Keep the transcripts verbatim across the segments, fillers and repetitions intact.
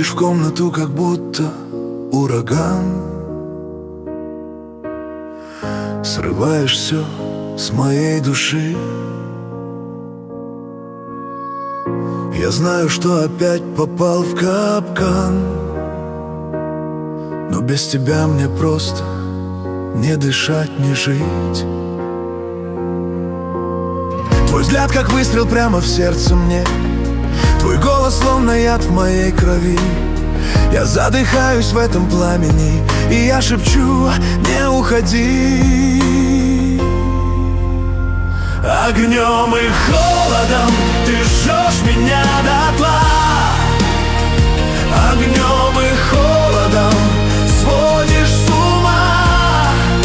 Входишь в комнату, как будто ураган. Срываешь все с моей души. Я знаю, что опять попал в капкан, но без тебя мне просто не дышать, не жить. Твой взгляд, как выстрел прямо в сердце мне. Твой голос, словно яд в моей крови. Я задыхаюсь в этом пламени, и я шепчу: не уходи. Огнем и холодом ты жжешь меня дотла. Огнем и холодом сводишь с ума.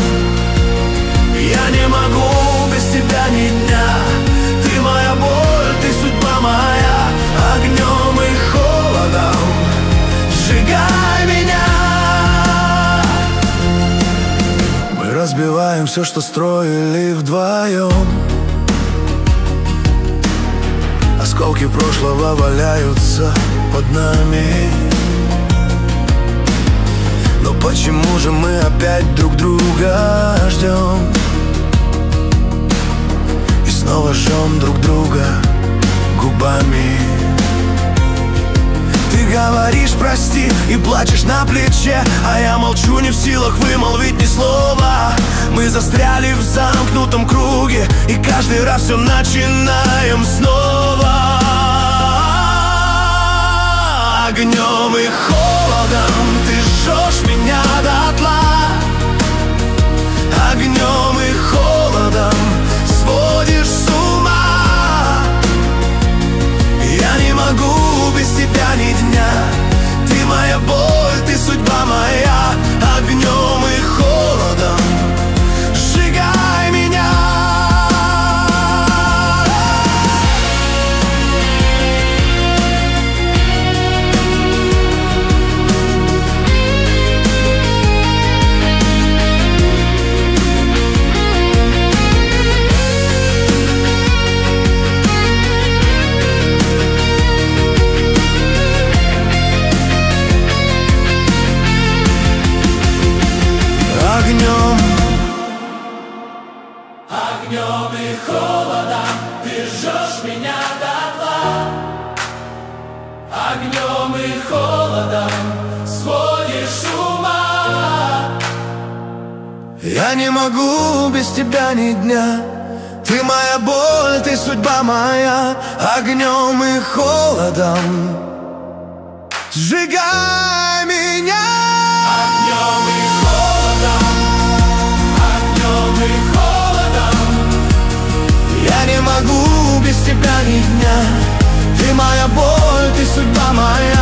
Я не могу без тебя ни дня. Ты моя боль, ты судьба моя. Огнем и холодом сжигай меня. Мы разбиваем все, что строили вдвоем. Осколки прошлого валяются под нами. Но почему же мы опять друг друга ждем? И снова жжем друг друга губами. Ты говоришь прости и плачешь на плече, а я молчу, не в силах вымолвить ни слова. Мы застряли в замкнутом круге, и каждый раз все начинаем снова. Огнем и холодом ты жжешь меня дотла. Огнем и холодом сводишь с ума. Я не могу без тебя ни дня. Ты моя боль, ты судьба моя. Огнем и холодом сжигай меня. Огнем, огнем и холодом ты жжешь меня дотла. Огнем и холодом сводишь с ума. Я не могу без тебя ни дня. Ты моя боль, ты судьба моя. Огнем и холодом сжигай меня. Огнем и я не могу без тебя ни дня. Ты моя боль, ты судьба моя.